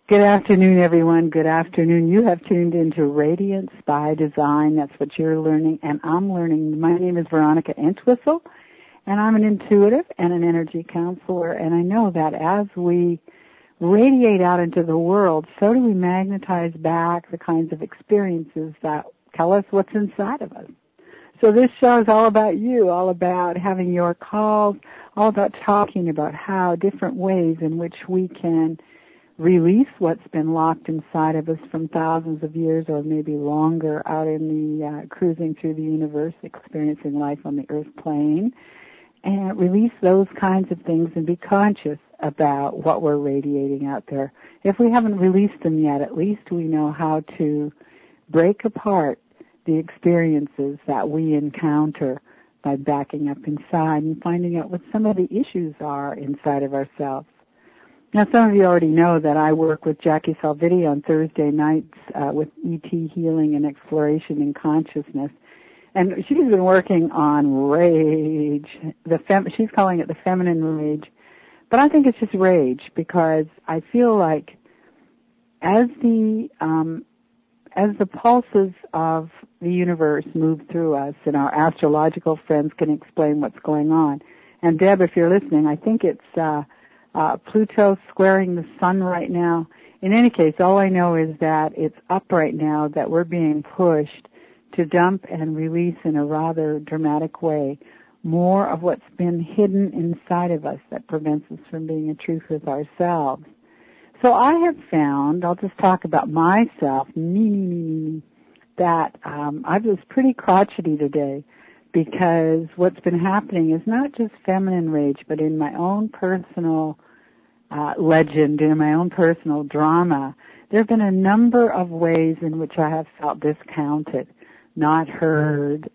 Good afternoon, everyone. Good afternoon. You have tuned into Radiance by Design. That's what you're learning, and I'm learning. My name is Veronica Entwistle, and I'm an intuitive and an energy counselor. And I know that as we radiate out into the world, so do we magnetize back the kinds of experiences that tell us what's inside of us. So this show is all about you, all about having your calls, all about talking about how different ways in which we can release what's been locked inside of us from thousands of years or maybe longer out in the cruising through the universe, experiencing life on the earth plane, and release those kinds of things and be conscious about what we're radiating out there. If we haven't released them yet, at least we know how to break apart the experiences that we encounter by backing up inside and finding out what some of the issues are inside of ourselves. Now, some of you already know that I work with Jackie Salviti on Thursday nights with ET Healing and Exploration in Consciousness. And she's been working on rage. She's calling it the feminine rage. But I think it's just rage because I feel like as the pulses of the universe move through us and our astrological friends can explain what's going on. And Deb, if you're listening, I think it's Pluto squaring the sun right now. In any case, all I know is that it's up right now, that we're being pushed to dump and release in a rather dramatic way more of what's been hidden inside of us that prevents us from being in truth with ourselves. So I have found, I'll just talk about myself, that I was pretty crotchety today because what's been happening is not just feminine rage, but in my own personal legend, in my own personal drama, there have been a number of ways in which I have felt discounted, not heard.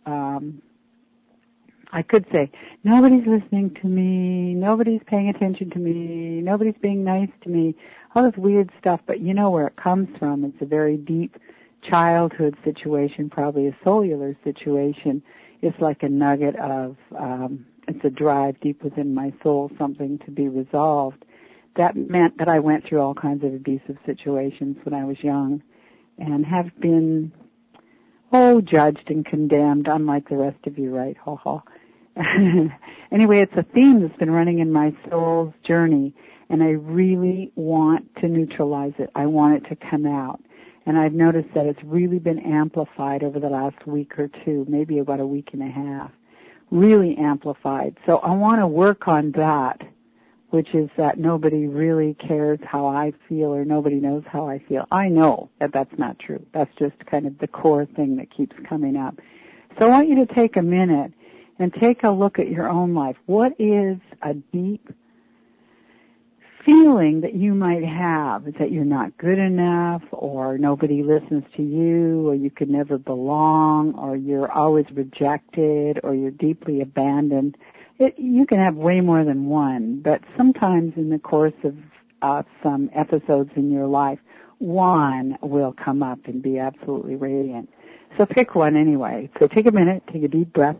I could say, nobody's listening to me, nobody's paying attention to me, nobody's being nice to me, all this weird stuff, but you know where it comes from. It's a very deep childhood situation, probably a cellular situation. It's like a nugget of, it's a drive deep within my soul, something to be resolved. That meant that I went through all kinds of abusive situations when I was young and have been, judged and condemned, unlike the rest of you, right? Ha ha. Anyway, it's a theme that's been running in my soul's journey, and I really want to neutralize it. I want it to come out. And I've noticed that it's really been amplified over the last week or two, maybe about a week and a half, really amplified. So I want to work on that, which is that nobody really cares how I feel or nobody knows how I feel. I know that that's not true. That's just kind of the core thing that keeps coming up. So I want you to take a minute and take a look at your own life. What is a deep feeling that you might have? Is that you're not good enough, or nobody listens to you, or you could never belong, or you're always rejected, or you're deeply abandoned? You can have way more than one, but sometimes in the course of some episodes in your life, one will come up and be absolutely radiant. So pick one anyway. So take a minute, take a deep breath,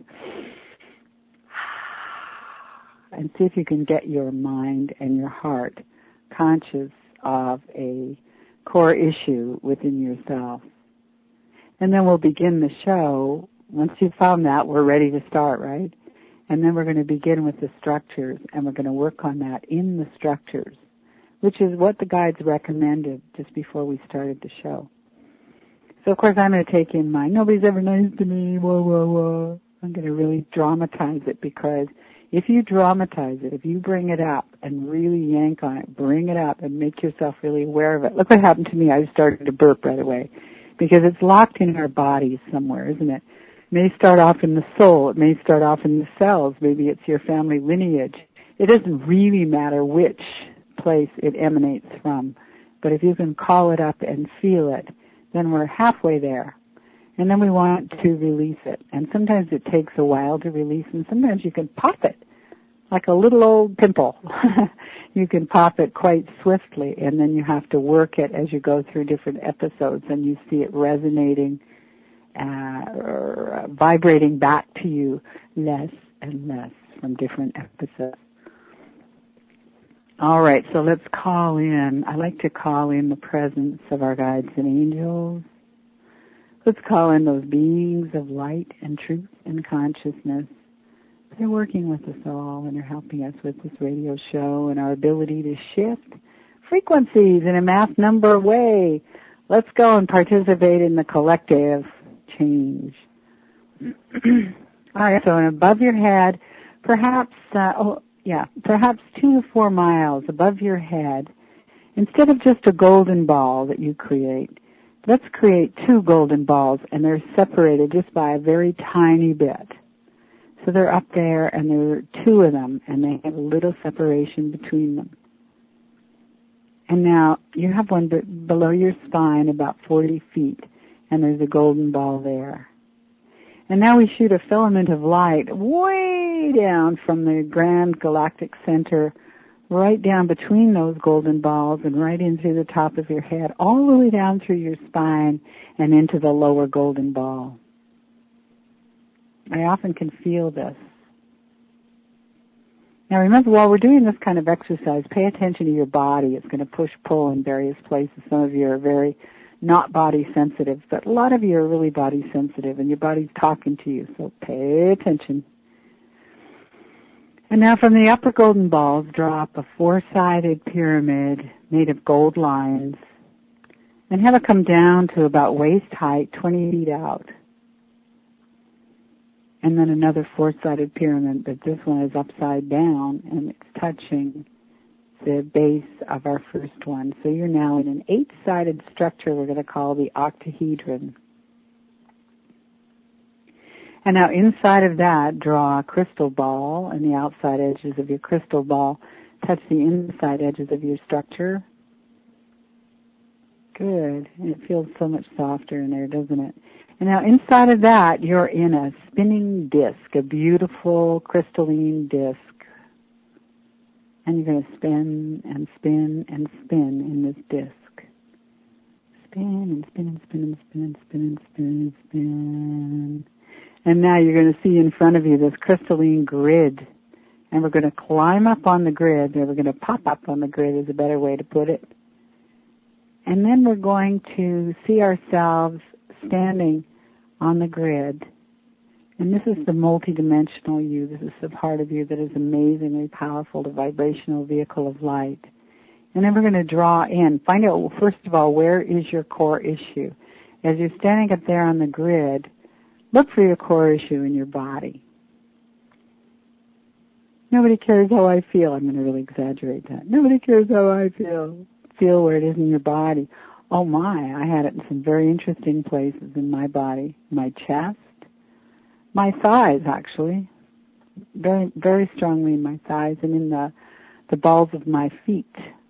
and see if you can get your mind and your heart conscious of a core issue within yourself. And then we'll begin the show. Once you've found that, we're ready to start, right? And then we're going to begin with the structures, and we're going to work on that in the structures, which is what the guides recommended just before we started the show. So, of course, I'm going to take in my, nobody's ever nice to me, whoa, whoa, whoa. I'm going to really dramatize it, because if you dramatize it, if you bring it up and really yank on it, bring it up and make yourself really aware of it. Look what happened to me. I started to burp right away, because it's locked in our bodies somewhere, isn't it? It may start off in the soul. It may start off in the cells. Maybe it's your family lineage. It doesn't really matter which place it emanates from. But if you can call it up and feel it, then we're halfway there. And then we want to release it. And sometimes it takes a while to release, and sometimes you can pop it like a little old pimple. You can pop it quite swiftly, and then you have to work it as you go through different episodes, and you see it resonating or vibrating back to you less and less from different episodes. All right, so let's call in. I like to call in the presence of our guides and angels. Let's call in those beings of light and truth and consciousness. They're working with us all, and they're helping us with this radio show and our ability to shift frequencies in a mass number way. Let's go and participate in the collective change. All right, so above your head, perhaps 2 to 4 miles above your head, instead of just a golden ball that you create, let's create 2 golden balls, and they're separated just by a very tiny bit. So they're up there, and there are 2 of them, and they have a little separation between them. And now you have one below your spine about 40 feet, and there's a golden ball there. And now we shoot a filament of light way down from the grand galactic center, right down between those golden balls and right in through the top of your head, all the way down through your spine and into the lower golden ball. I often can feel this. Now remember, while we're doing this kind of exercise, pay attention to your body. It's going to push-pull in various places. Some of you are very not body sensitive, but a lot of you are really body sensitive, and your body's talking to you, so pay attention. And now from the upper golden balls, drop a 4-sided pyramid made of gold lines, and have it come down to about waist height, 20 feet out. And then another 4-sided pyramid, but this one is upside down, and it's touching the base of our first one. So you're now in an 8-sided structure we're going to call the octahedron. And now inside of that, draw a crystal ball, and the outside edges of your crystal ball touch the inside edges of your structure. Good. And it feels so much softer in there, doesn't it? And now inside of that, you're in a spinning disc, a beautiful crystalline disc. And you're going to spin and spin and spin in this disc. Spin and spin and spin and spin and spin and spin and spin. And now you're going to see in front of you this crystalline grid. And we're going to climb up on the grid, or we're going to pop up on the grid is a better way to put it. And then we're going to see ourselves standing on the grid. And this is the multidimensional you. This is the part of you that is amazingly powerful, the vibrational vehicle of light. And then we're going to draw in. Find out, first of all, where is your core issue? As you're standing up there on the grid, look for your core issue in your body. Nobody cares how I feel. I'm going to really exaggerate that. Nobody cares how I feel. Feel where it is in your body. Oh my, I had it in some very interesting places in my body. My chest, my thighs actually. Very, very strongly in my thighs and in the balls of my feet.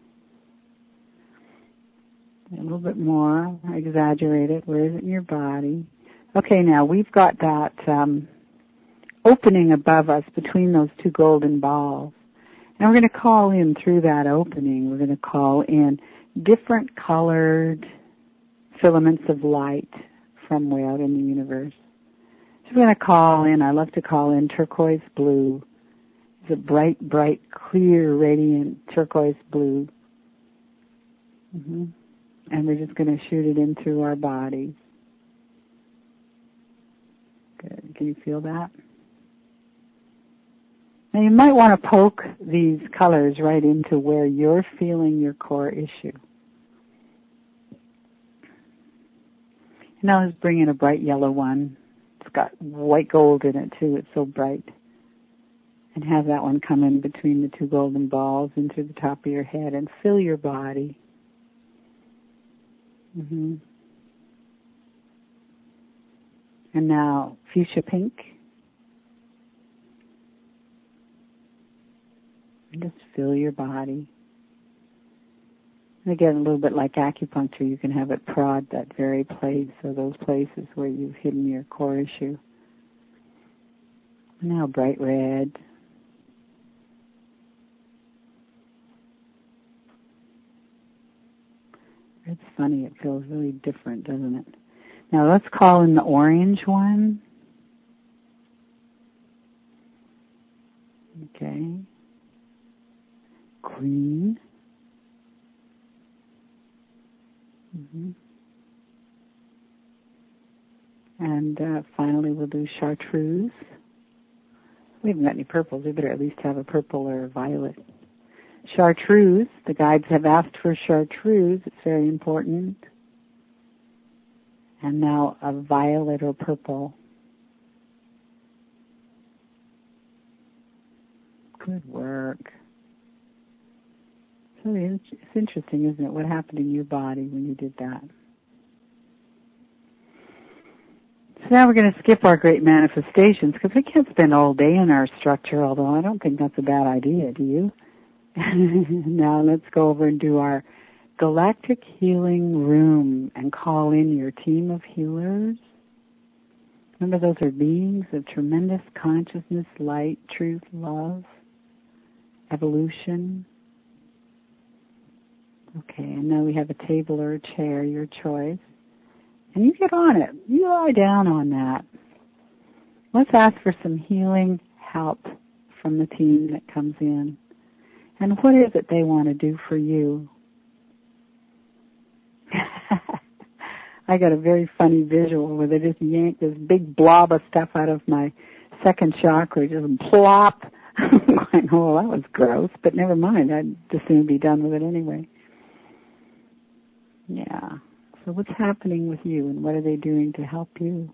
A little bit more, I exaggerate it. Where is it in your body? Okay, now we've got that opening above us between those 2 golden balls. And we're going to call in through that opening. We're going to call in different colored filaments of light from way out in the universe. So we're going to call in, I love to call in turquoise blue. It's a bright, bright, clear, radiant turquoise blue. And we're just going to shoot it in through our bodies. Good. Can you feel that? Now you might want to poke these colors right into where you're feeling your core issue. Now let's bring in a bright yellow one. It's got white gold in it too. It's so bright. And have that one come in between the 2 golden balls into the top of your head and fill your body. And now fuchsia pink. And just fill your body. And again, a little bit like acupuncture, you can have it prod that very place or those places where you've hidden your core issue. And now bright red. It's funny, it feels really different, doesn't it? Now let's call in the orange one. Okay. green. And finally we'll do chartreuse. We haven't got any purples. We better at least have a purple or a violet. Chartreuse. The guides have asked for chartreuse. It's very important. And now a violet or purple. Good work. So it's interesting, isn't it, what happened in your body when you did that? So now we're going to skip our great manifestations because we can't spend all day in our structure, although I don't think that's a bad idea, do you? Now let's go over and do our galactic healing room and call in your team of healers. Remember, those are beings of tremendous consciousness, light, truth, love, evolution. Okay, and now we have a table or a chair, your choice. And you get on it. You lie down on that. Let's ask for some healing help from the team that comes in. And what is it they want to do for you? I got a very funny visual where they just yanked this big blob of stuff out of my second chakra, just plop. I'm going, oh, that was gross, but never mind. I'd just soon be done with it anyway. Yeah. So what's happening with you and what are they doing to help you?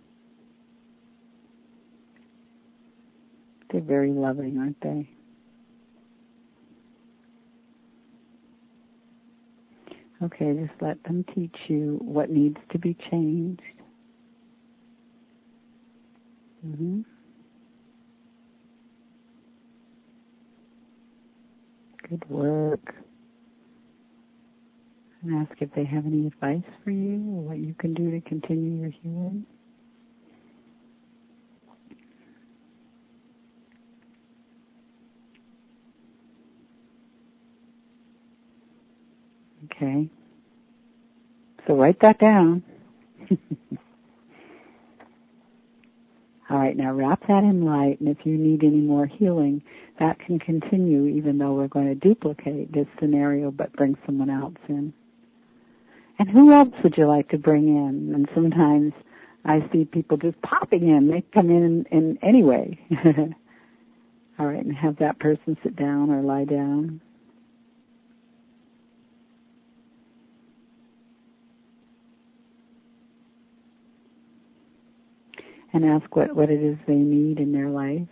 They're very loving, aren't they? Okay, just let them teach you what needs to be changed. Good work. And ask if they have any advice for you or what you can do to continue your healing. Okay. So write that down. All right, now wrap that in light, and if you need any more healing, that can continue even though we're going to duplicate this scenario but bring someone else in. And who else would you like to bring in? And sometimes I see people just popping in. They come in anyway. All right, and have that person sit down or lie down. And ask what it is they need in their life.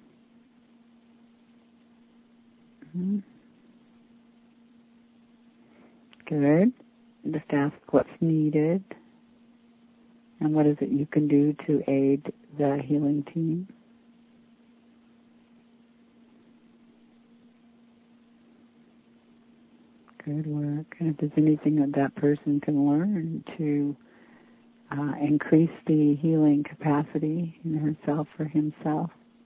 Good. Just ask what's needed and what is it you can do to aid the healing team. Good work. And if there's anything that person can learn to increase the healing capacity in herself or himself.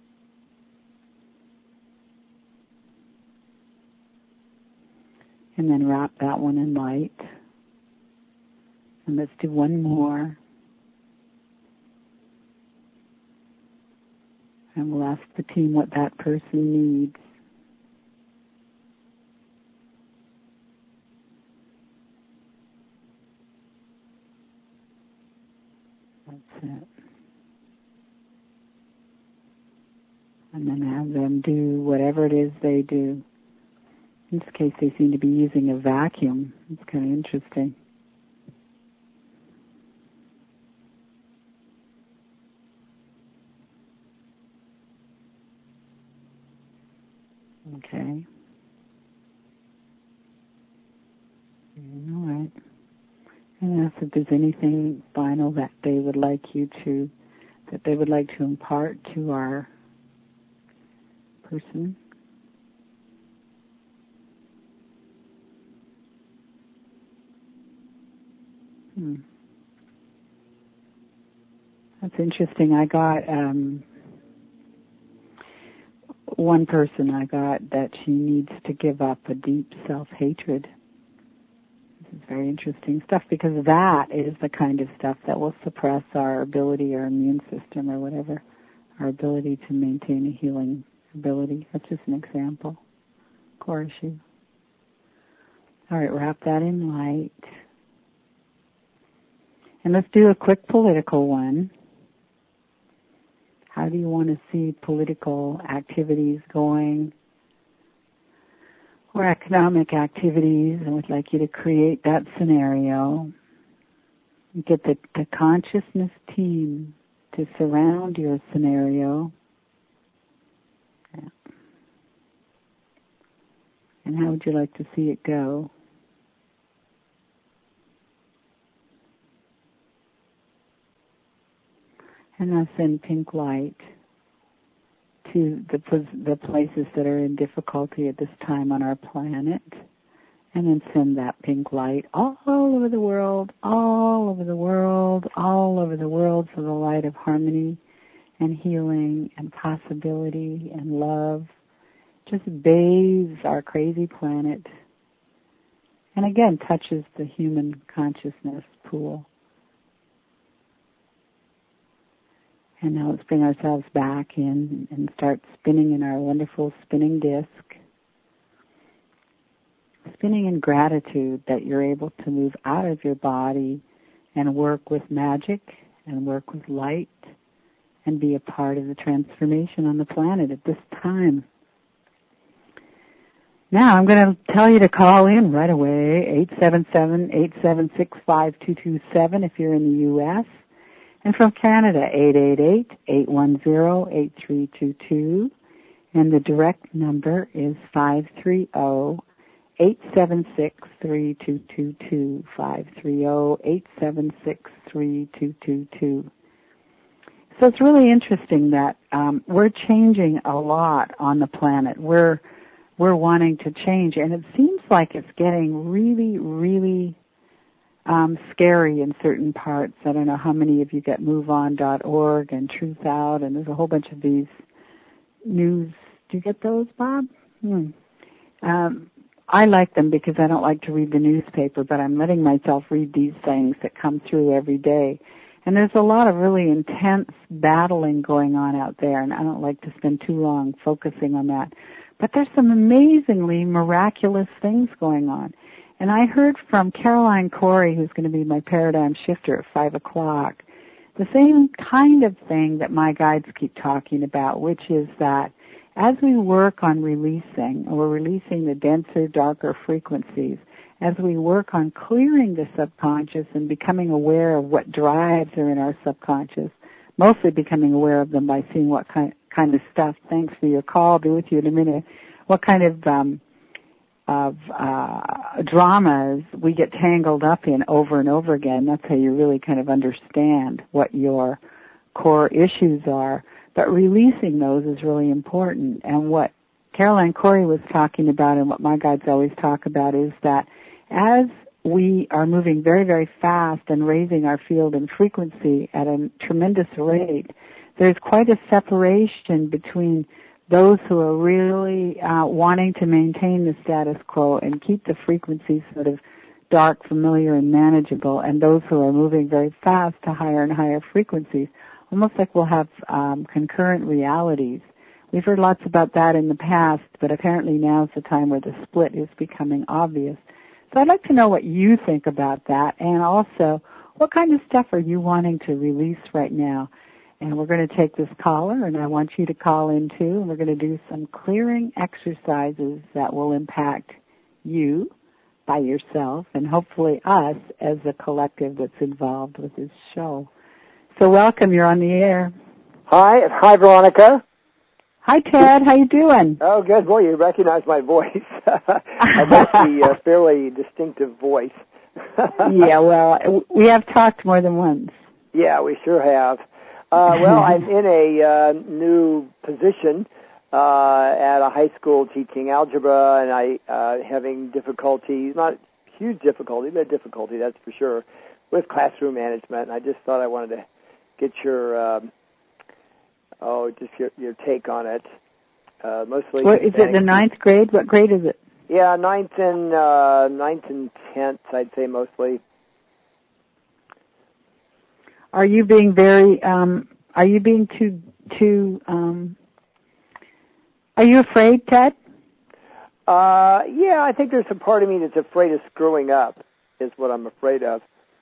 And then wrap that one in light. And let's do one more. And we'll ask the team what that person needs. That's it. And then have them do whatever it is they do. In this case, they seem to be using a vacuum. It's kind of interesting. Okay. All right. And ask if there's anything final that they would like to impart to our person. That's interesting. I got one person that she needs to give up a deep self-hatred. This is very interesting stuff because that is the kind of stuff that will suppress our ability, our immune system or whatever, our ability to maintain a healing ability. That's just an example. Core issue. All right, wrap that in light. And let's do a quick political one. How do you want to see political activities going, or economic activities? I would like you to create that scenario. Get the consciousness team to surround your scenario. Yeah. And how would you like to see it go? And now send pink light to the places that are in difficulty at this time on our planet. And then send that pink light all over the world, all over the world, all over the world, for the light of harmony and healing and possibility and love. Just bathes our crazy planet. And again, touches the human consciousness pool. And now let's bring ourselves back in and start spinning in our wonderful spinning disc. Spinning in gratitude that you're able to move out of your body and work with magic and work with light and be a part of the transformation on the planet at this time. Now I'm going to tell you to call in right away, 877-876-5227 if you're in the U.S., and from Canada, 888-810-8322, and the direct number is 530-876-3222, 530-876-3222. So it's really interesting that we're changing a lot on the planet. We're wanting to change, and it seems like it's getting really, really scary in certain parts. I don't know how many of you get MoveOn.org and Truth Out, and there's a whole bunch of these news. Do you get those, Bob? I like them because I don't like to read the newspaper, but I'm letting myself read these things that come through every day. And there's a lot of really intense battling going on out there, and I don't like to spend too long focusing on that. But there's some amazingly miraculous things going on. And I heard from Caroline Corey, who's going to be my paradigm shifter at 5 o'clock, the same kind of thing that my guides keep talking about, which is that as we work on releasing, or we're releasing the denser, darker frequencies, as we work on clearing the subconscious and becoming aware of what drives are in our subconscious, mostly becoming aware of them by seeing what kind of stuff, thanks for your call, I'll be with you in a minute, what kind of dramas we get tangled up in over and over again. That's how you really kind of understand what your core issues are. But releasing those is really important. And what Caroline Corey was talking about and what my guides always talk about is that as we are moving very, very fast and raising our field and frequency at a tremendous rate, there's quite a separation between those who are really wanting to maintain the status quo and keep the frequencies sort of dark, familiar, and manageable, and those who are moving very fast to higher and higher frequencies, almost like we'll have concurrent realities. We've heard lots about that in the past, but apparently now's the time where the split is becoming obvious. So I'd like to know what you think about that, and also what kind of stuff are you wanting to release right now. And we're going to take this caller, and I want you to call in too, and we're going to do some clearing exercises that will impact you by yourself and hopefully us as a collective that's involved with this show. So welcome, you're on the air. Hi, Veronica. Hi, Ted. How you doing? Oh, good. Boy, you recognize my voice. I must be a fairly distinctive voice. Yeah, well, we have talked more than once. Yeah, we sure have. Well, I'm in a new position at a high school teaching algebra, and I having difficulties, not huge difficulty, but difficulty, that's for sure, with classroom management. And I just thought I wanted to get your your take on it. Mostly. What is it? The 9th grade? What grade is it? Yeah, 9th and 10th, I'd say mostly. Are you being very? Are you being too? Are you afraid, Ted? Yeah, I think there's a part of me that's afraid of screwing up, is what I'm afraid of.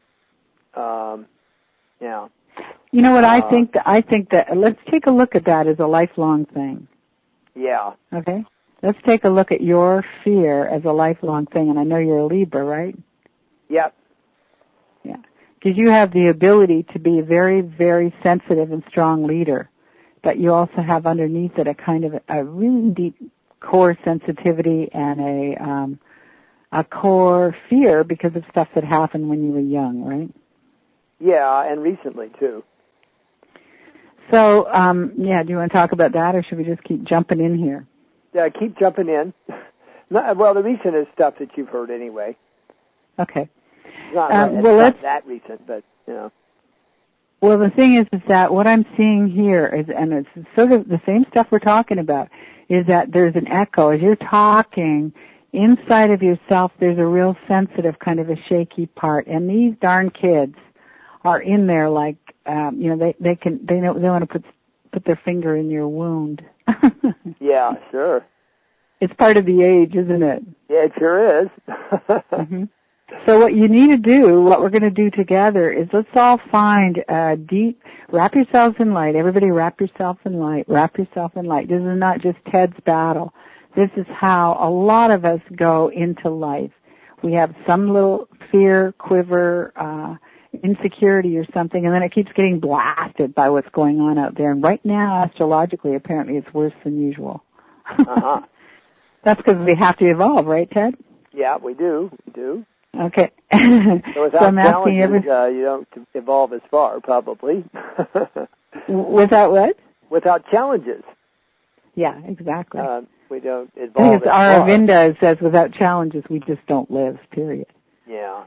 Yeah. You know what, I think that let's take a look at that as a lifelong thing. Yeah. Okay? Let's take a look at your fear as a lifelong thing, and I know you're a Libra, right? Yep. Yeah. Because you have the ability to be a very, very sensitive and strong leader, but you also have underneath it a kind of a really deep core sensitivity and a core fear because of stuff that happened when you were young, right? Yeah, and recently, too. So, do you want to talk about that, or should we just keep jumping in here? Yeah, keep jumping in. Well, the recent is stuff that you've heard anyway. Okay. It's not that recent, but, you know. Well, the thing is that what I'm seeing here is, and it's sort of the same stuff we're talking about, is that there's an echo. As you're talking, inside of yourself, there's a real sensitive kind of a shaky part. And these darn kids are in there like, they want to put their finger in your wound. Yeah, sure. It's part of the age, isn't it? Yeah, it sure is. Mm-hmm. So what you need to do, what we're going to do together, is let's all find a deep, wrap yourselves in light. Everybody wrap yourself in light. Wrap yourself in light. This is not just Ted's battle. This is how a lot of us go into life. We have some little fear, quiver, insecurity or something, and then it keeps getting blasted by what's going on out there. And right now, astrologically, apparently it's worse than usual. Uh-huh. That's because we have to evolve, right, Ted? Yeah, we do. Okay. So without challenges, you don't evolve as far, probably. Without what? Without challenges. Yeah, exactly. We don't evolve as far. Aravinda says, without challenges, we just don't live, period. Yeah.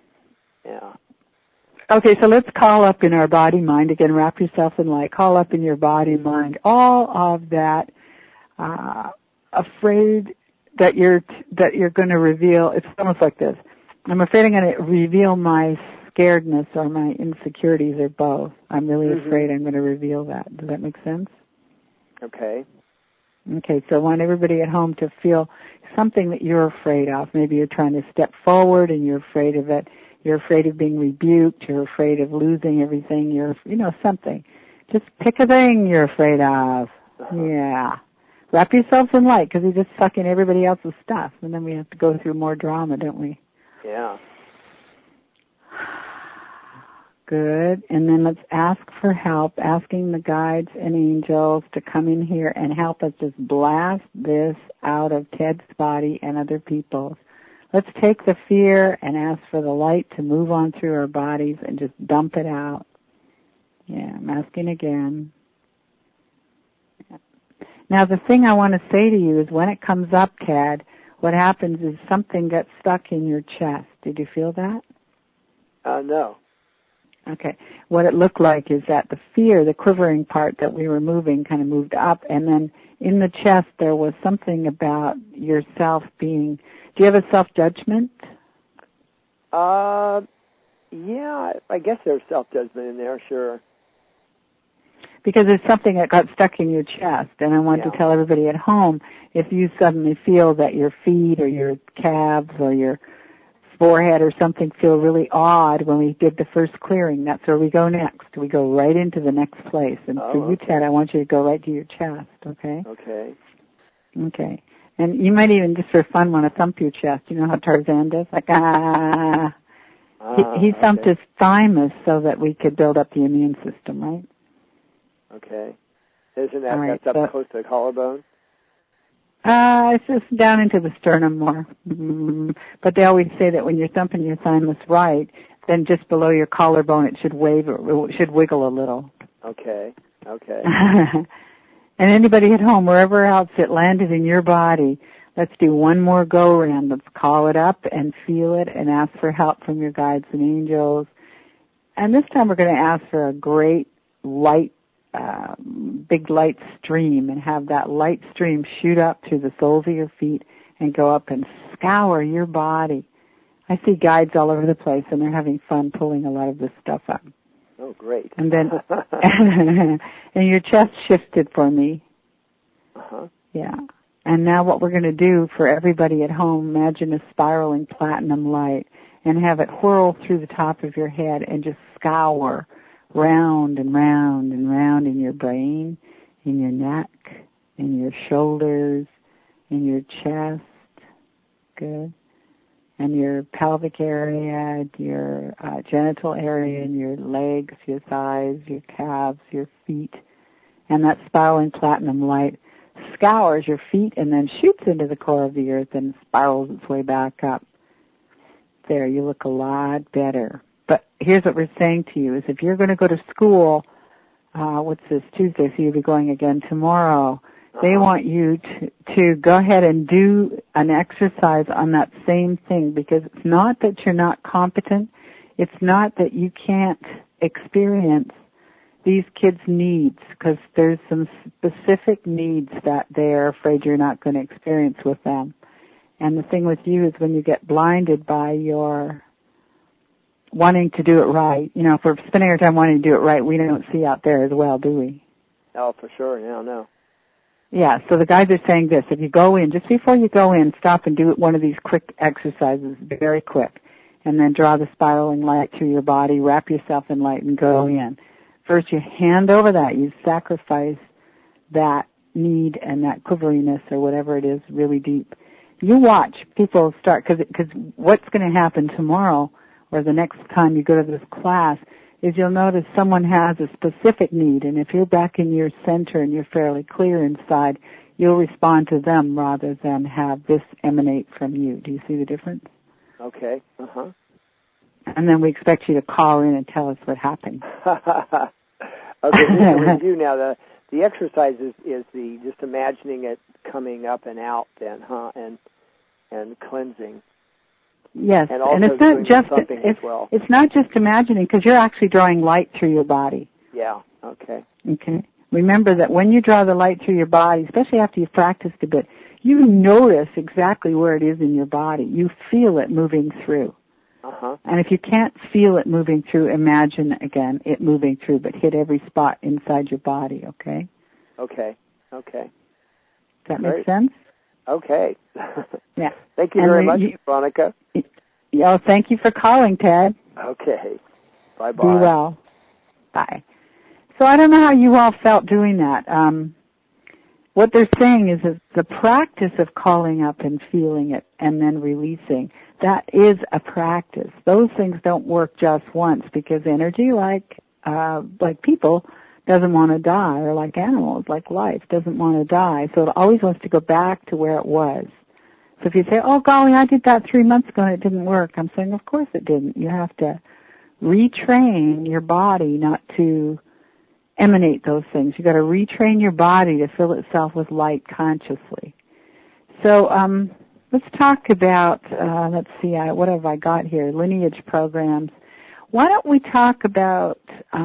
Okay, so let's call up in our body, mind, again, wrap yourself in light, call up in your body, mind, all of that, afraid that you're going to reveal. It's almost like this. I'm afraid I'm going to reveal my scaredness or my insecurities or both. I'm really afraid I'm going to reveal that. Does that make sense? Okay. Okay, so I want everybody at home to feel something that you're afraid of. Maybe you're trying to step forward and you're afraid of it. You're afraid of being rebuked. You're afraid of losing everything. Something. Just pick a thing you're afraid of. Uh-huh. Yeah. Wrap yourselves in light because you're just sucking everybody else's stuff. And then we have to go through more drama, don't we? Yeah. Good. And then let's ask for help, asking the guides and angels to come in here and help us just blast this out of Ted's body and other people's. Let's take the fear and ask for the light to move on through our bodies and just dump it out. Yeah, I'm asking again. Now, the thing I want to say to you is when it comes up, Ted, what happens is something gets stuck in your chest. Did you feel that? No. Okay. What it looked like is that the fear, the quivering part that we were moving kind of moved up, and then in the chest there was something about yourself being, do you have a self-judgment? Yeah, I guess there's self-judgment in there, sure. Because it's something that got stuck in your chest, and I want to tell everybody at home, if you suddenly feel that your feet or your calves or your forehead or something feel really odd when we did the first clearing, that's where we go next. We go right into the next place. And for you, Ted, I want you to go right to your chest, okay? Okay. And you might even, just for fun, want to thump your chest. You know how Tarzan does? Like, He thumped his thymus so that we could build up the immune system, right? Okay. Isn't that that's up close to the collarbone? It's just down into the sternum more. But they always say that when you're thumping your thymus right, then just below your collarbone it should wiggle a little. Okay. And anybody at home, wherever else it landed in your body, let's do one more go around. Let's call it up and feel it and ask for help from your guides and angels. And this time we're going to ask for a great light, big light stream, and have that light stream shoot up through the soles of your feet and go up and scour your body. I see guides all over the place, and they're having fun pulling a lot of this stuff up. Oh, great. And then, and your chest shifted for me. Uh-huh. Yeah. And now what we're going to do for everybody at home, imagine a spiraling platinum light and have it whirl through the top of your head and just scour round and round and round in your brain, in your neck, in your shoulders, in your chest. Good. And your pelvic area, your genital area, and your legs, your thighs, your calves, your feet. And that spiraling platinum light scours your feet and then shoots into the core of the earth and spirals its way back up. There, you look a lot better. But here's what we're saying to you is if you're going to go to school, what's this, Tuesday, so you'll be going again tomorrow, they want you to go ahead and do an exercise on that same thing, because it's not that you're not competent. It's not that you can't experience these kids' needs, because there's some specific needs that they're afraid you're not going to experience with them. And the thing with you is when you get blinded by your wanting to do it right, you know, if we're spending our time wanting to do it right, we don't see out there as well, do we? Oh, for sure. No. Yeah, so the guys are saying this. If you go in, just before you go in, stop and do one of these quick exercises, very quick, and then draw the spiraling light through your body, wrap yourself in light, and go in. First, you hand over that. You sacrifice that need and that quiveriness or whatever it is really deep. You watch people start, because what's going to happen tomorrow or the next time you go to this class is you'll notice someone has a specific need, and if you're back in your center and you're fairly clear inside, you'll respond to them rather than have this emanate from you. Do you see the difference? Okay. And then we expect you to call in and tell us what happened. Okay, just to review now, the exercise is the just imagining it coming up and out then, and cleansing. Yes, and, also and it's not just it's not just imagining, because you're actually drawing light through your body. Yeah. Okay. Okay. Remember that when you draw the light through your body, especially after you've practiced a bit, you notice exactly where it is in your body. You feel it moving through. And if you can't feel it moving through, imagine again it moving through, but hit every spot inside your body. Okay. Okay. Does that make sense? Okay. Yeah. Thank you very much, Veronica. Oh, thank you for calling, Ted. Okay. Bye-bye. Be well. Bye. So I don't know how you all felt doing that. What they're saying is that the practice of calling up and feeling it and then releasing, that is a practice. Those things don't work just once, because energy, like people, doesn't want to die, or like animals, like life, doesn't want to die. So it always wants to go back to where it was. So if you say, oh, golly, I did that 3 months ago and it didn't work, I'm saying, of course it didn't. You have to retrain your body not to emanate those things. You've got to retrain your body to fill itself with light consciously. So let's talk about, let's see, what have I got here? Lineage programs. Why don't we talk about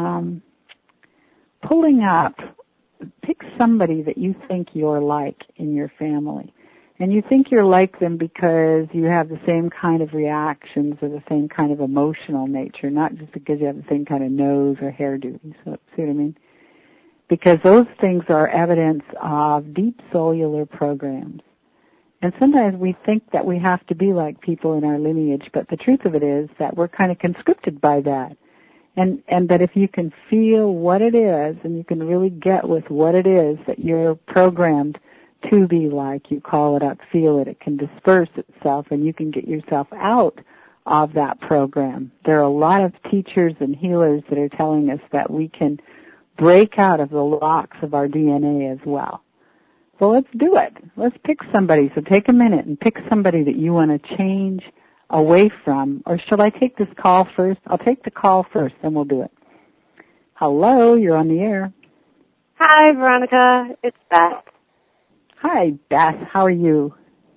pulling up, pick somebody that you think you're like in your family. And you think you're like them because you have the same kind of reactions or the same kind of emotional nature, not just because you have the same kind of nose or hairdo. So, see what I mean? Because those things are evidence of deep cellular programs. And sometimes we think that we have to be like people in our lineage, but the truth of it is that we're kind of conscripted by that. And that if you can feel what it is and you can really get with what it is that you're programmed to be like, you call it up, feel it, it can disperse itself, and you can get yourself out of that program. There are a lot of teachers and healers that are telling us that we can break out of the locks of our DNA as well. So let's do it. Let's pick somebody. So take a minute and pick somebody that you want to change away from. Or shall I take this call first? I'll take the call first, then we'll do it. Hello, you're on the air. Hi, Veronica. It's Beth. Hi, Beth. How are you?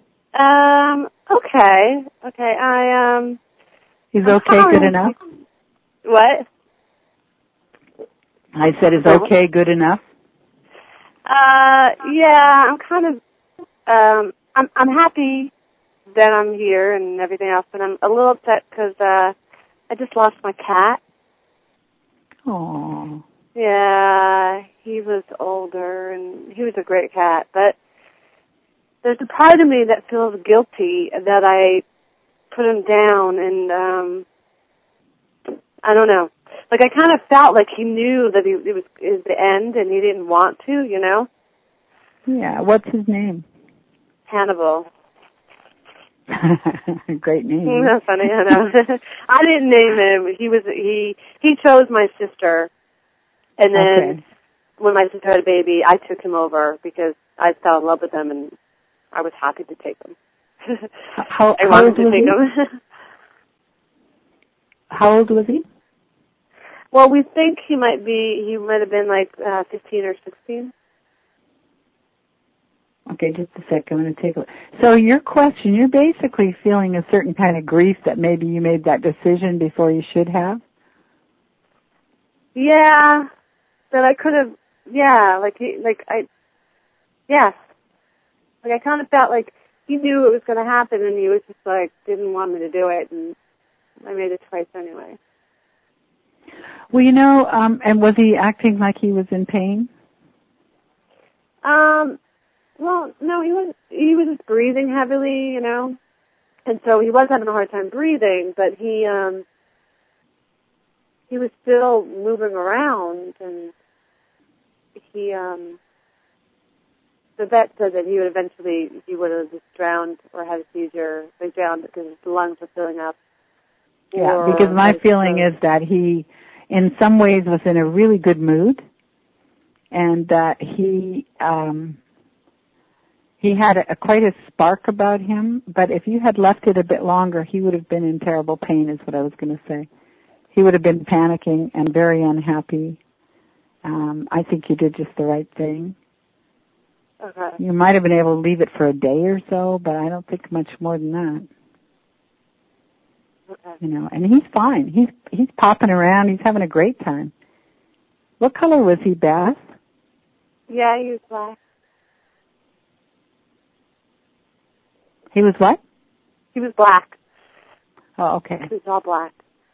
Okay. Is okay good enough? What? I said, is okay good enough? Yeah, I'm kind of, I'm happy that I'm here and everything else, but I'm a little upset because, I just lost my cat. Aww. Yeah, he was older and he was a great cat, but there's a part of me that feels guilty that I put him down, and I don't know. Like, I kind of felt like he knew that it was the end, and he didn't want to, you know? Yeah. What's his name? Hannibal. Great name. That's funny, I know. I didn't name him. He chose my sister, and then when my sister had a baby, I took him over because I fell in love with him, and I was happy to take him. How old was he? How old was he? Well, we think he might have been like 15 or 16. Okay, just a second. I'm going to take a look. So your question, you're basically feeling a certain kind of grief that maybe you made that decision before you should have? Yeah, that I could have, yeah, yes. Like, I kind of felt like he knew it was going to happen, and he was just like, didn't want me to do it, and I made a choice anyway. Well, you know, and was he acting like he was in pain? Well, no, he was just breathing heavily, you know, and so he was having a hard time breathing, but he was still moving around, and the vet said that he would have just drowned or had a seizure. They drowned because his lungs were filling up. Yeah, because my feeling is that he, in some ways, was in a really good mood, and that he had quite a spark about him, but if you had left it a bit longer, he would have been in terrible pain, is what I was going to say. He would have been panicking and very unhappy. I think you did just the right thing. Okay. You might have been able to leave it for a day or so, but I don't think much more than that. Okay. You know, and he's fine. He's popping around. He's having a great time. What color was he, Beth? Yeah, he was black. He was what? He was black. Oh, okay. He was all black.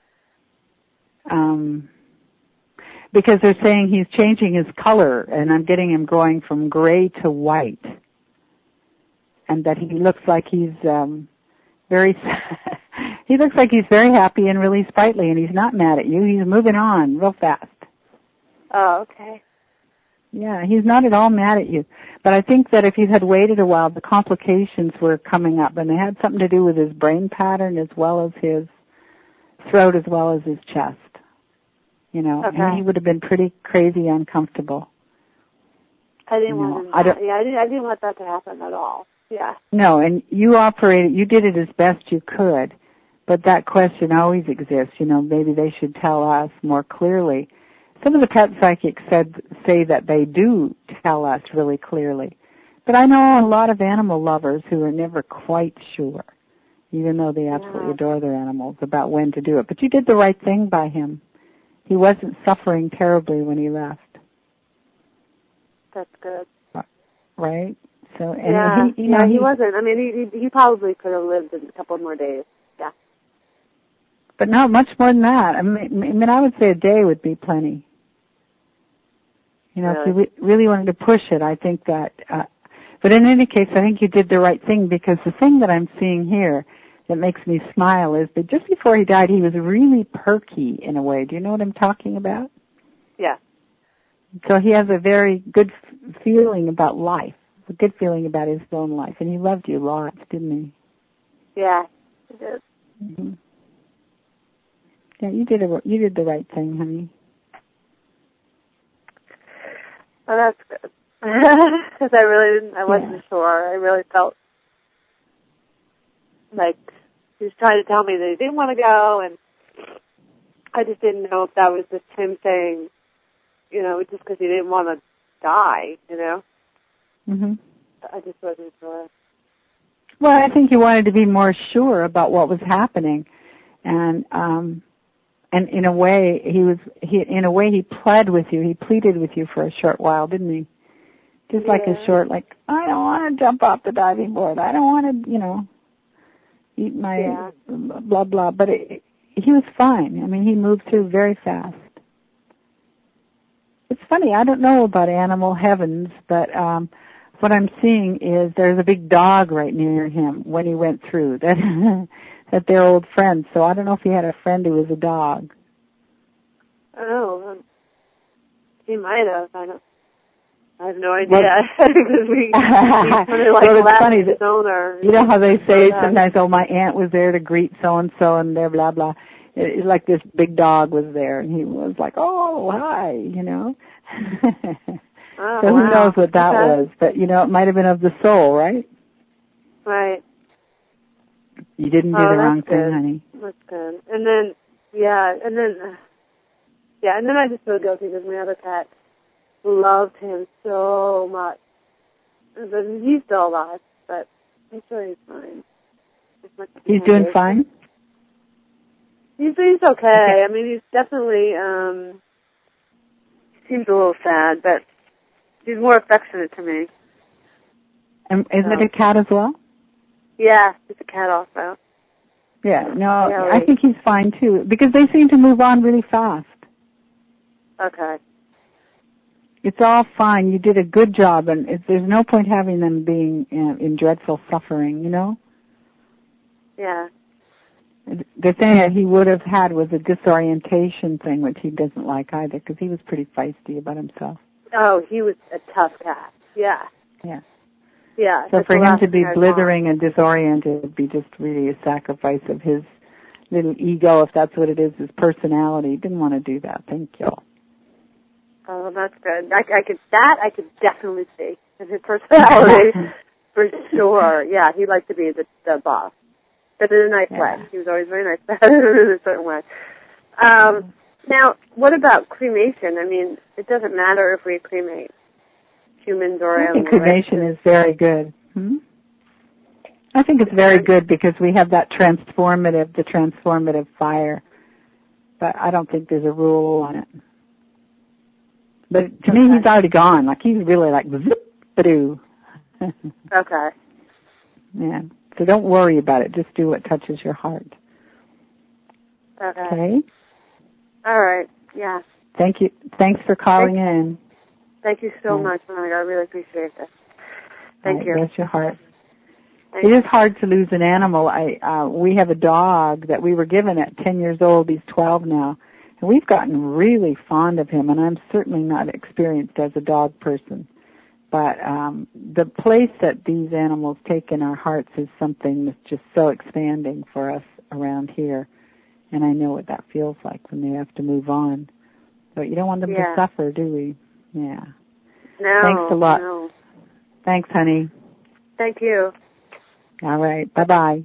Because they're saying he's changing his color, and I'm getting him going from gray to white, and that he looks like he's he looks like he's very happy and really sprightly, and he's not mad at you. He's moving on real fast. Oh, okay. Yeah, he's not at all mad at you. But I think that if you had waited a while, the complications were coming up, and they had something to do with his brain pattern as well as his throat as well as his chest. You know, okay. And he would have been pretty crazy uncomfortable. I didn't want him. I didn't want that to happen at all. Yeah. No, and you did it as best you could, but that question always exists. You know, maybe they should tell us more clearly. Some of the pet psychics say that they do tell us really clearly. But I know a lot of animal lovers who are never quite sure, even though they absolutely adore their animals, about when to do it. But you did the right thing by him. He wasn't suffering terribly when he left. That's good. Right? So, and he wasn't. I mean, he probably could have lived a couple more days. Yeah. But not much more than that. I mean, I would say a day would be plenty. You know, really? If you really wanted to push it, I think that, but in any case, I think you did the right thing, because the thing that I'm seeing here that makes me smile is that just before he died, he was really perky in a way. Do you know what I'm talking about? Yeah. So he has a very good feeling about life, a good feeling about his own life, and he loved you lots, didn't he? Yeah, he did. Mm-hmm. Yeah, you did the right thing, honey. Well, that's good. Because I wasn't sure. I really felt like he was trying to tell me that he didn't want to go, and I just didn't know if that was just him saying, you know, just because he didn't want to die, you know? Mm-hmm. I just wasn't sure. Well, I think he wanted to be more sure about what was happening, and in a way he pled with you. He pleaded with you for a short while, didn't he? Just like a short, like, I don't want to jump off the diving board. I don't want to, you know, eat my blah blah. But he was fine. I mean, he moved through very fast. It's funny. I don't know about animal heavens, but what I'm seeing is there's a big dog right near him when he went through, that they're old friends. So I don't know if he had a friend who was a dog. Oh, he might have. I have no idea. Because we kind of like well, it's funny his owner. You know how they say sometimes, oh, my aunt was there to greet so-and-so and they're blah, blah. It's like this big dog was there, and he was like, oh, hi, you know. Oh, so who knows what that was. But, you know, it might have been of the soul, right? Right. You didn't do the wrong thing, honey. That's good. And then, and then I just feel guilty because my other cat loved him so much. But he's still alive, but I'm sure he's fine. He's doing fine? He's okay. I mean, he's definitely, seems a little sad, but he's more affectionate to me. And isn't it a cat as well? Yeah, he's a cat also. Yeah, no, really. I think he's fine too, because they seem to move on really fast. Okay. It's all fine. You did a good job, and there's no point having them being in dreadful suffering, you know? Yeah. The thing that he would have had was a disorientation thing, which he doesn't like either, because he was pretty feisty about himself. Oh, he was a tough cat. Yeah. Yeah. Yeah. So for him to be blithering and disoriented would be just really a sacrifice of his little ego, if that's what it is, his personality. He didn't want to do that. Thank you. Oh, that's good. I could definitely see in his personality for sure. Yeah, he liked to be the boss, but in a nice way. He was always very nice in a certain way. Now, what about cremation? I mean, it doesn't matter if we cremate humans or animals. I think cremation is very good. I think it's very good because we have that transformative fire. But I don't think there's a rule on it. But to me, he's already gone. Like, he's really like, zip-a-doo. Okay. Yeah. So don't worry about it. Just do what touches your heart. Okay? All right. Yeah. Thank you. Thanks for calling in. Thank you so much, Monica. I really appreciate this. Thank you. Bless your heart. It is hard to lose an animal. We have a dog that we were given at 10 years old. He's 12 now. And we've gotten really fond of him, and I'm certainly not experienced as a dog person. But the place that these animals take in our hearts is something that's just so expanding for us around here. And I know what that feels like when they have to move on. But you don't want them to suffer, do we? Yeah. No. Thanks a lot. No. Thanks, honey. Thank you. All right. Bye-bye.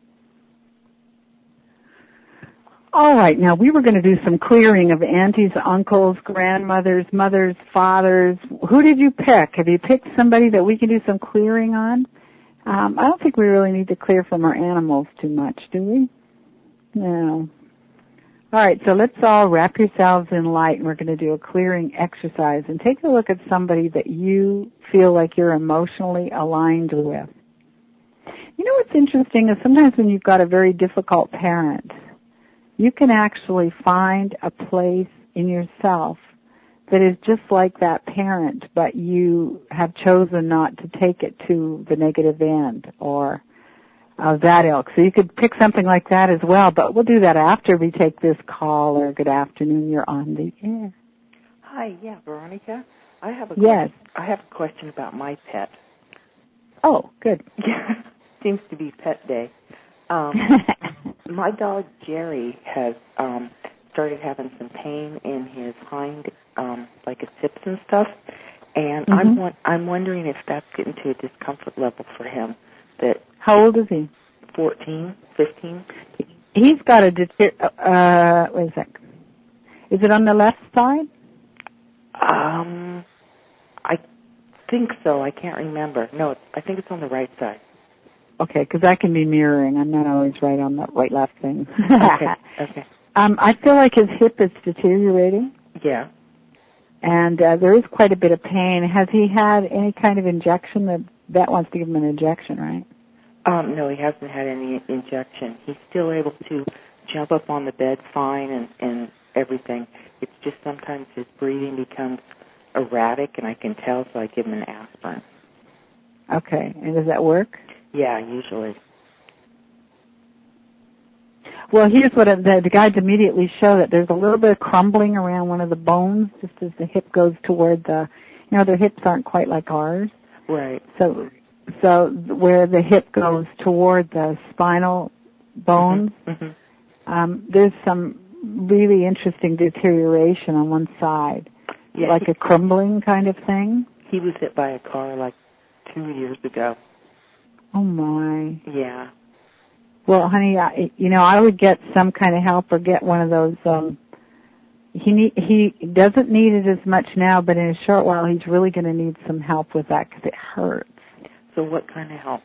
All right. Now, we were going to do some clearing of aunties, uncles, grandmothers, mothers, fathers. Who did you pick? Have you picked somebody that we can do some clearing on? I don't think we really need to clear from our animals too much, do we? No. All right. So let's all wrap yourselves in light, and we're going to do a clearing exercise. And take a look at somebody that you feel like you're emotionally aligned with. You know what's interesting is sometimes when you've got a very difficult parent, you can actually find a place in yourself that is just like that parent, but you have chosen not to take it to the negative end or that ilk. So you could pick something like that as well, but we'll do that after we take this call. Or good afternoon, you're on the air. Hi, Veronica. I have a question about my pet. Oh, good. Seems to be pet day. My dog Jerry has started having some pain in his hind, like his hips and stuff, and I'm wondering if that's getting to a discomfort level for him. How old is he? 14, 15. He's got wait a sec. Is it on the left side? I think so. I can't remember. No, I think it's on the right side. Okay, because I can be mirroring. I'm not always right on the right-left thing. Okay. I feel like his hip is deteriorating. Yeah. And there is quite a bit of pain. Has he had any kind of injection? The vet wants to give him an injection, right? No, he hasn't had any injection. He's still able to jump up on the bed fine and everything. It's just sometimes his breathing becomes erratic, and I can tell, so I give him an aspirin. Okay, and does that work? Yeah, usually. Well, here's what the guides immediately show, that there's a little bit of crumbling around one of the bones just as the hip goes toward the, their hips aren't quite like ours. Right. So where the hip goes toward the spinal bones, there's some really interesting deterioration on one side, like a crumbling kind of thing. He was hit by a car like 2 years ago. Oh, my. Yeah. Well, honey, I would get some kind of help or get one of those. He doesn't need it as much now, but in a short while he's really going to need some help with that because it hurts. So what kind of help?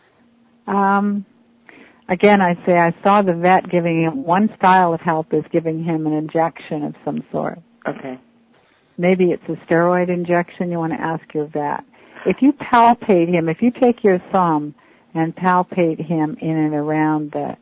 Again, I saw the vet giving him, one style of help is giving him an injection of some sort. Okay. Maybe it's a steroid injection. You want to ask your vet. If you palpate him, if you take your thumb and palpate him in and around the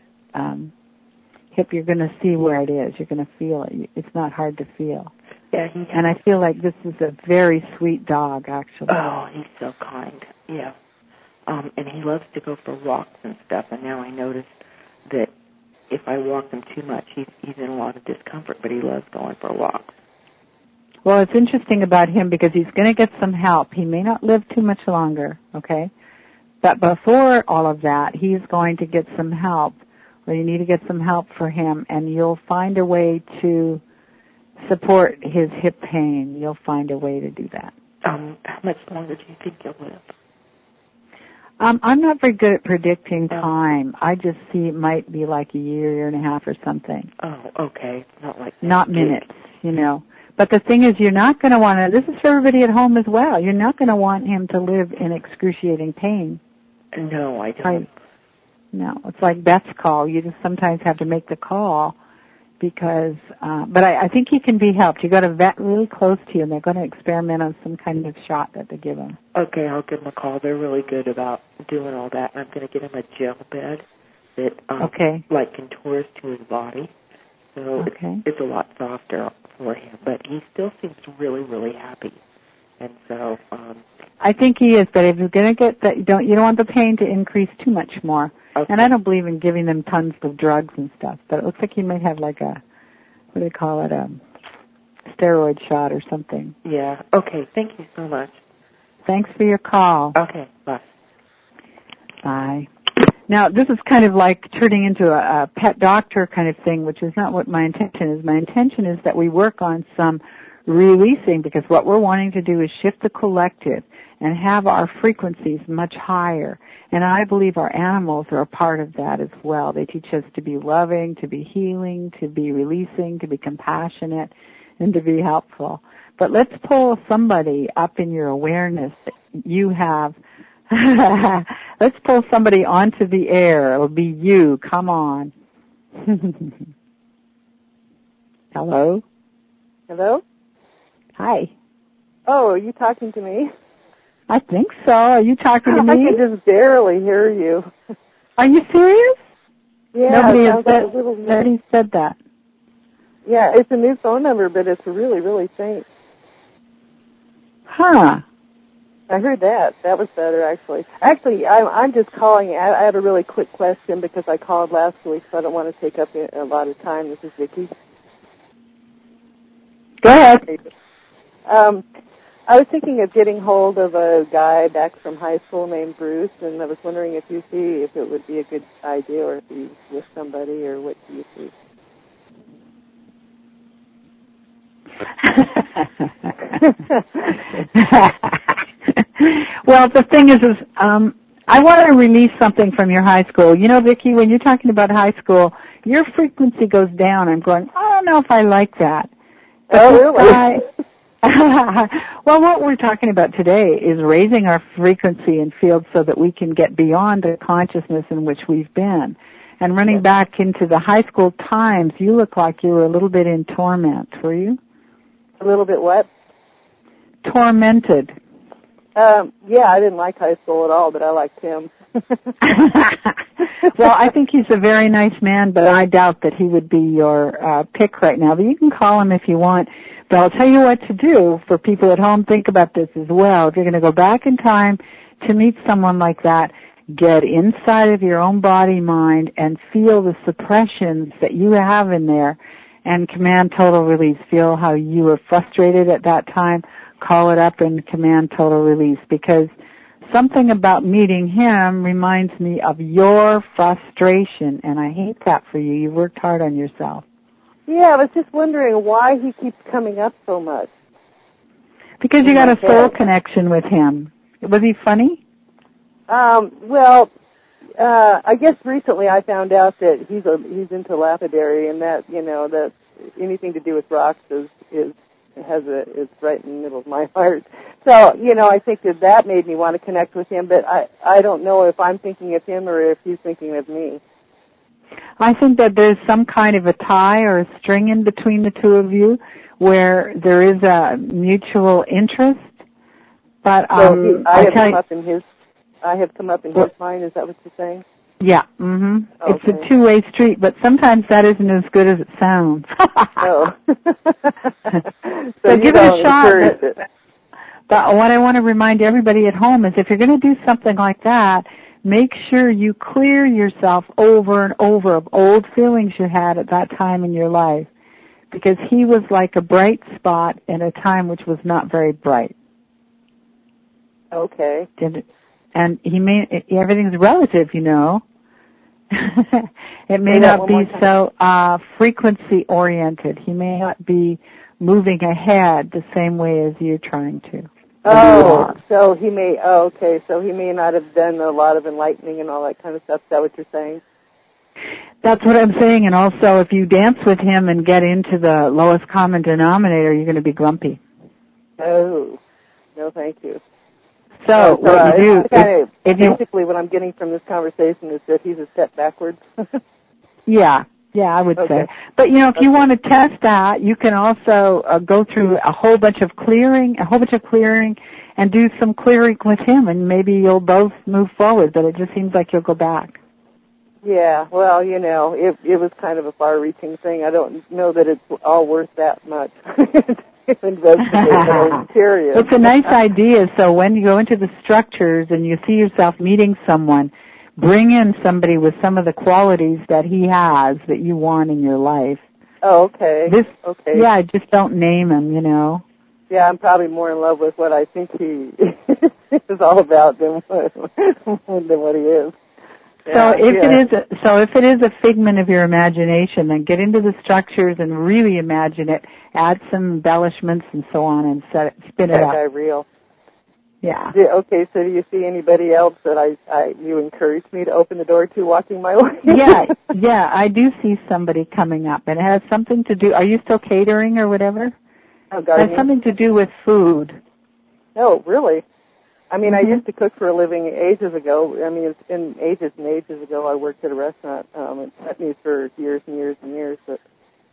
hip, you're going to see where it is. You're going to feel it. It's not hard to feel. Yeah, and I feel like this is a very sweet dog, actually. Oh, he's so kind. Yeah. And he loves to go for walks and stuff, and now I notice that if I walk him too much, he's in a lot of discomfort, but he loves going for walks. Well, it's interesting about him because he's going to get some help. He may not live too much longer, okay? But before all of that, he's going to get some help, or you need to get some help for him, and you'll find a way to support his hip pain. You'll find a way to do that. How much longer do you think he'll live? I'm not very good at predicting time. I just see it might be like a year and a half or something. Oh, okay. Not minutes, But the thing is, you're not going to want to, this is for everybody at home as well, you're not going to want him to live in excruciating pain. No, I don't. No, it's like Beth's call. You just sometimes have to make the call because, but I think he can be helped. You got a vet really close to you, and they're going to experiment on some kind of shot that they give him. Okay, I'll give him a call. They're really good about doing all that. I'm going to get him a gel bed that like contours to his body, so it's a lot softer for him. But he still seems really, really happy, and so I think he is. But if you're going to get that, you don't want the pain to increase too much more. Okay. And I don't believe in giving them tons of drugs and stuff, but it looks like he might have like a, what do they call it, a steroid shot or something. Yeah. Okay. Thank you so much. Thanks for your call. Okay. Bye. Bye. Now, this is kind of like turning into a pet doctor kind of thing, which is not what my intention is. My intention is that we work on some releasing, because what we're wanting to do is shift the collective and have our frequencies much higher. And I believe our animals are a part of that as well. They teach us to be loving, to be healing, to be releasing, to be compassionate, and to be helpful. But let's pull somebody up in your awareness that you have. Let's pull somebody onto the air. It'll be you. Come on. Hello? Hello? Hi. Oh, are you talking to me? I think so. Are you talking to me? I can just barely hear you. Are you serious? Yeah. Nobody said that. Yeah, it's a new phone number, but it's really, really faint. Huh. I heard that. That was better, actually. Actually, I'm just calling. I have a really quick question because I called last week, so I don't want to take up a lot of time. This is Vicki. Go ahead. I was thinking of getting hold of a guy back from high school named Bruce, and I was wondering if you see if it would be a good idea, or if he's with somebody, or what do you see? Well, the thing is I want to release something from your high school. You know, Vicki, when you're talking about high school, your frequency goes down. I'm going, I don't know if I like that. But really? Well, what we're talking about today is raising our frequency and field so that we can get beyond the consciousness in which we've been. And running back into the high school times, you look like you were a little bit in torment, were you? A little bit what? Tormented. Yeah, I didn't like high school at all, but I liked him. Well, I think he's a very nice man, but I doubt that he would be your pick right now. But you can call him if you want. But I'll tell you what to do for people at home. Think about this as well. If you're going to go back in time to meet someone like that, get inside of your own body, mind, and feel the suppressions that you have in there and command total release. Feel how you were frustrated at that time. Call it up and command total release, because something about meeting him reminds me of your frustration, and I hate that for you. You worked hard on yourself. Yeah, I was just wondering why he keeps coming up so much. Because you got a soul connection with him. Was he funny? I guess recently I found out that he's into lapidary, and that that anything to do with rocks is right in the middle of my heart. So I think that made me want to connect with him, but I don't know if I'm thinking of him or if he's thinking of me. I think that there's some kind of a tie or a string in between the two of you where there is a mutual interest. But I have come up in his mind. Is that what you're saying? Yeah. Okay. It's a two-way street, but sometimes that isn't as good as it sounds. Oh. So give it a shot. But what I want to remind everybody at home is if you're going to do something like that, make sure you clear yourself over and over of old feelings you had at that time in your life, because he was like a bright spot in a time which was not very bright. Okay. And everything's relative, It may not be so frequency oriented. He may not be moving ahead the same way as you're trying to. So he may. So he may not have done a lot of enlightening and all that kind of stuff. Is that what you're saying? That's what I'm saying. And also, if you dance with him and get into the lowest common denominator, you're going to be grumpy. Oh, no, thank you. So what you do, basically what I'm getting from this conversation is that he's a step backwards. Yeah, I would say. But if you want to test that, you can also go through a whole bunch of clearing, and do some clearing with him, and maybe you'll both move forward. But it just seems like you'll go back. Yeah, well, it was kind of a far-reaching thing. I don't know that it's all worth that much. I'm curious. It's a nice idea. So when you go into the structures and you see yourself meeting someone, bring in somebody with some of the qualities that he has that you want in your life. Oh, okay. Okay. Yeah, just don't name him, Yeah, I'm probably more in love with what I think he is all about than what he is. Yeah, so if it is a figment of your imagination, then get into the structures and really imagine it. Add some embellishments and so on, and spin it up. That guy real. Yeah. Okay. So do you see anybody else that you encourage me to open the door to walking my way? Yeah. I do see somebody coming up, and it has something to do. Are you still catering or whatever? Oh, gardening. It has something to do with food. Oh, really? I mean, I used to cook for a living ages ago. I mean, ages and ages ago, I worked at a restaurant at Putney's for years and years and years. But,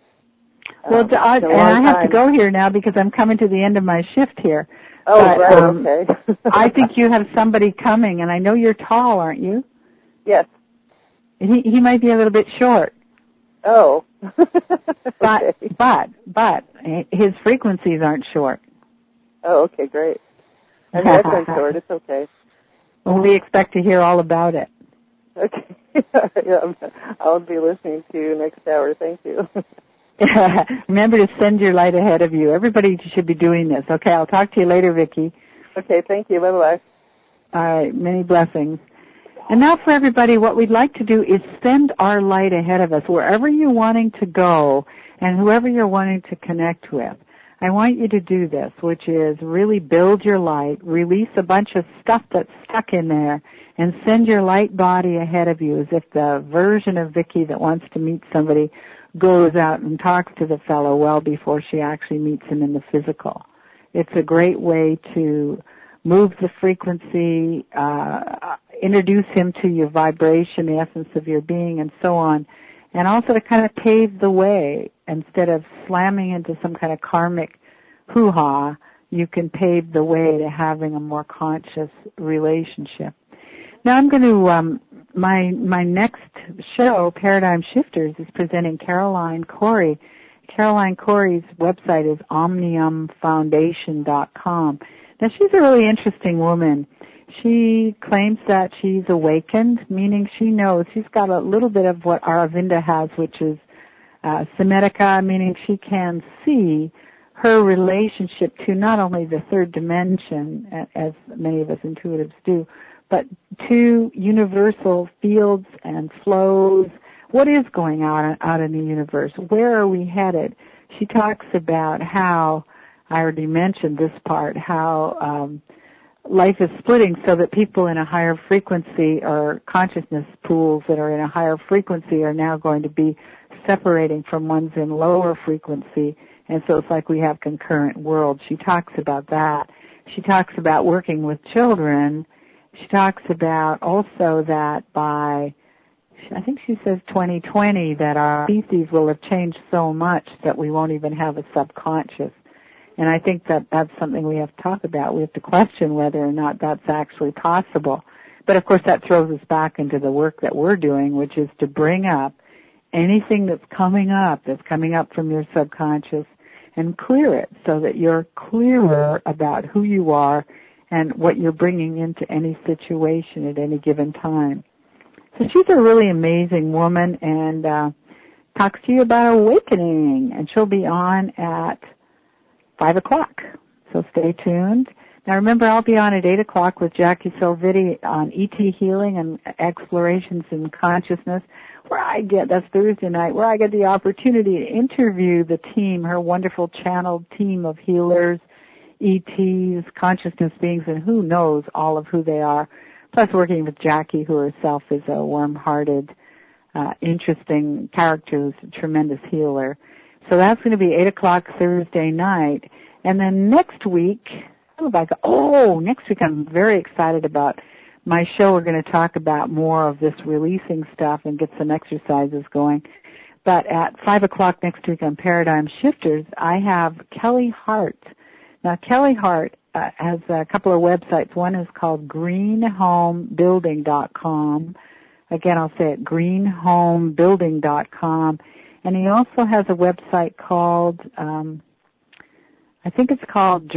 I have to go here now because I'm coming to the end of my shift here. Oh, right, okay. I think you have somebody coming, and I know you're tall, aren't you? Yes. He might be a little bit short. Oh. Okay. But his frequencies aren't short. Oh, okay, great. I mean, that's short. It's okay. Well, we expect to hear all about it. Okay. I'll be listening to you next hour. Thank you. Remember to send your light ahead of you. Everybody should be doing this. Okay, I'll talk to you later, Vicki. Okay, thank you. Bye-bye. All right, many blessings. And now for everybody, what we'd like to do is send our light ahead of us wherever you're wanting to go and whoever you're wanting to connect with. I want you to do this, which is really build your light, release a bunch of stuff that's stuck in there, and send your light body ahead of you as if the version of Vicki that wants to meet somebody goes out and talks to the fellow well before she actually meets him in the physical. It's a great way to move the frequency, introduce him to your vibration, the essence of your being, and so on, and also to kind of pave the way. Instead of slamming into some kind of karmic hoo-ha, you can pave the way to having a more conscious relationship. Now I'm going to, my next show, Paradigm Shifters, is presenting Caroline Corey. Caroline Corey's website is omniumfoundation.com. Now she's a really interesting woman. She claims that she's awakened, meaning she knows. She's got a little bit of what Aravinda has, which is Semetica, meaning she can see her relationship to not only the third dimension, as many of us intuitives do, but to universal fields and flows. What is going on out in the universe? Where are we headed? She talks about how, I already mentioned this part, how life is splitting so that people in a higher frequency, or consciousness pools that are in a higher frequency, are now going to be separating from ones in lower frequency. And so it's like we have concurrent worlds. She talks about that. She talks about working with children. She talks about also that by, I think she says 2020, that our species will have changed so much that we won't even have a subconscious. And I think that that's something we have to talk about. We have to question whether or not that's actually possible. But of course that throws us back into the work that we're doing, which is to bring up anything that's coming up from your subconscious, and clear it so that you're clearer about who you are and what you're bringing into any situation at any given time. So she's a really amazing woman, and talks to you about awakening, and she'll be on at 5 o'clock. So stay tuned. Now remember, I'll be on at 8 o'clock with Jackie Silvitti on ET healing and explorations in consciousness, that's Thursday night, where I get the opportunity to interview the team, her wonderful channeled team of healers, ETs, consciousness beings, and who knows all of who they are. Plus working with Jackie, who herself is a warm-hearted, interesting character who's a tremendous healer. So that's going to be 8 o'clock Thursday night. And then next week, next week I'm very excited about my show. We're going to talk about more of this releasing stuff and get some exercises going. But at 5 o'clock next week on Paradigm Shifters, I have Kelly Hart. Now, Kelly Hart has a couple of websites. One is called greenhomebuilding.com. Again, I'll say it, greenhomebuilding.com. And he also has a website called, I think it's called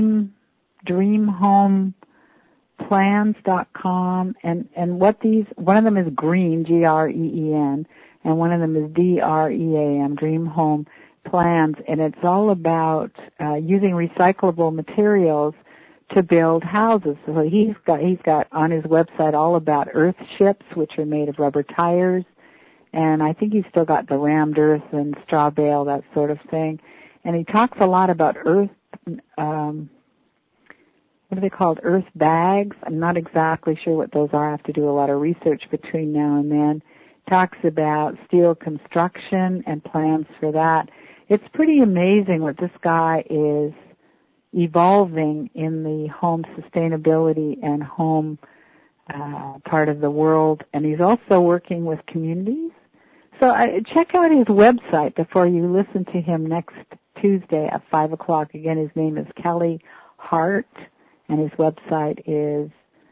dreamhomeplans.com. And one of them is green, Green, and one of them is DREAM, Dream Home Plans, and it's all about using recyclable materials to build houses. So he's got on his website all about earth ships, which are made of rubber tires, and I think he's still got the rammed earth and straw bale, that sort of thing. And he talks a lot about earth, what are they called, earth bags? I'm not exactly sure what those are. I have to do a lot of research between now and then. Talks about steel construction and plans for that. It's pretty amazing what this guy is evolving in the home sustainability and home part of the world, and he's also working with communities. So check out his website before you listen to him next Tuesday at 5 o'clock. Again, his name is Kelly Hart, and his website is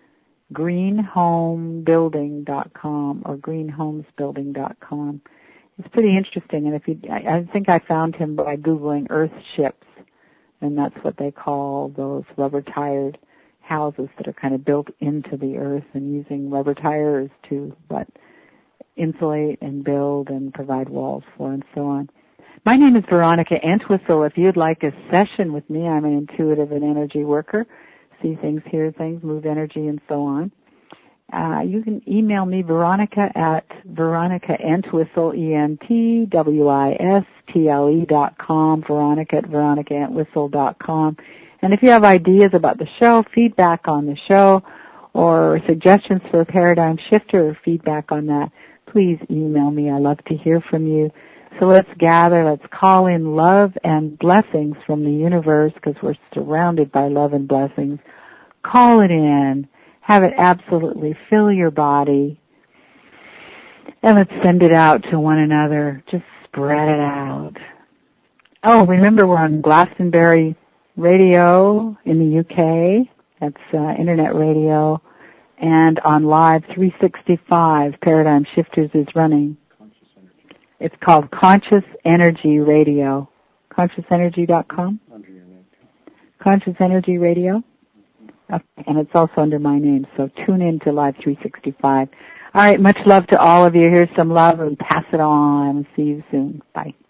greenhomebuilding.com or greenhomesbuilding.com. It's pretty interesting, and I think I found him by Googling earth ships, and that's what they call those rubber-tired houses that are kind of built into the earth and using rubber tires to insulate and build and provide walls for and so on. My name is Veronica Entwistle. If you'd like a session with me, I'm an intuitive and energy worker. See things, hear things, move energy, and so on. You can email me, Veronica at VeronicaEntwistle, ENTWISTLE.com, Veronica at VeronicaEntwistle.com. And if you have ideas about the show, feedback on the show, or suggestions for a paradigm shifter or feedback on that, please email me. I love to hear from you. So let's gather, let's call in love and blessings from the universe, because we're surrounded by love and blessings. Call it in. Have it absolutely fill your body. And let's send it out to one another. Just spread it out. Oh, remember we're on Glastonbury Radio in the UK. That's internet radio. And on Live 365, Paradigm Shifters is running. It's called Conscious Energy Radio. ConsciousEnergy.com? Conscious Energy Radio? Okay, and it's also under my name, so tune in to Live 365. All right, much love to all of you. Here's some love and pass it on. See you soon. Bye.